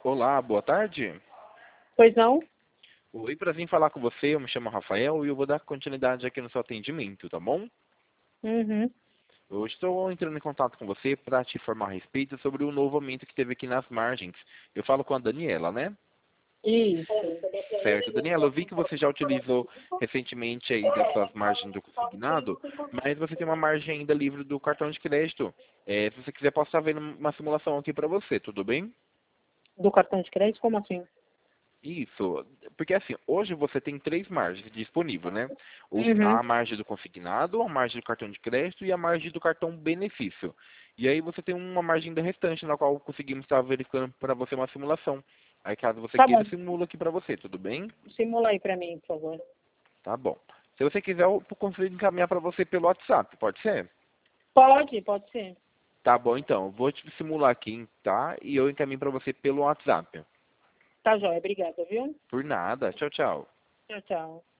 Olá, boa tarde. Pois não? Oi, prazer em falar com você. Eu me chamo Rafael e eu vou dar continuidade aqui no seu atendimento, tá bom? Uhum. Eu estou entrando em contato com você para te informar a respeito sobre o novo aumento que teve aqui nas margens. Eu falo com a Daniela, né? Isso. Certo. Daniela, eu vi que você já utilizou recentemente aí das suas margens do consignado, mas você tem uma margem ainda livre do cartão de crédito. Se você quiser, posso estar vendo uma simulação aqui para você, tudo bem? Do cartão de crédito? Como assim? Isso, porque assim, hoje você tem três margens disponíveis, né? Uhum. A margem do consignado, a margem do cartão de crédito e a margem do cartão benefício. E aí você tem uma margem da restante, na qual conseguimos estar verificando para você uma simulação. Aí caso você Tá queira, bom. simula aqui para você, tudo bem? Simula aí pra mim, por favor. Tá bom. Se você quiser, eu consigo encaminhar para você pelo WhatsApp, pode ser? Pode ser. Tá bom, então. Eu vou te simular aqui, tá? E eu encaminho para você pelo WhatsApp. Tá jóia, obrigada, viu? Por nada. Tchau, tchau. Tchau, tchau.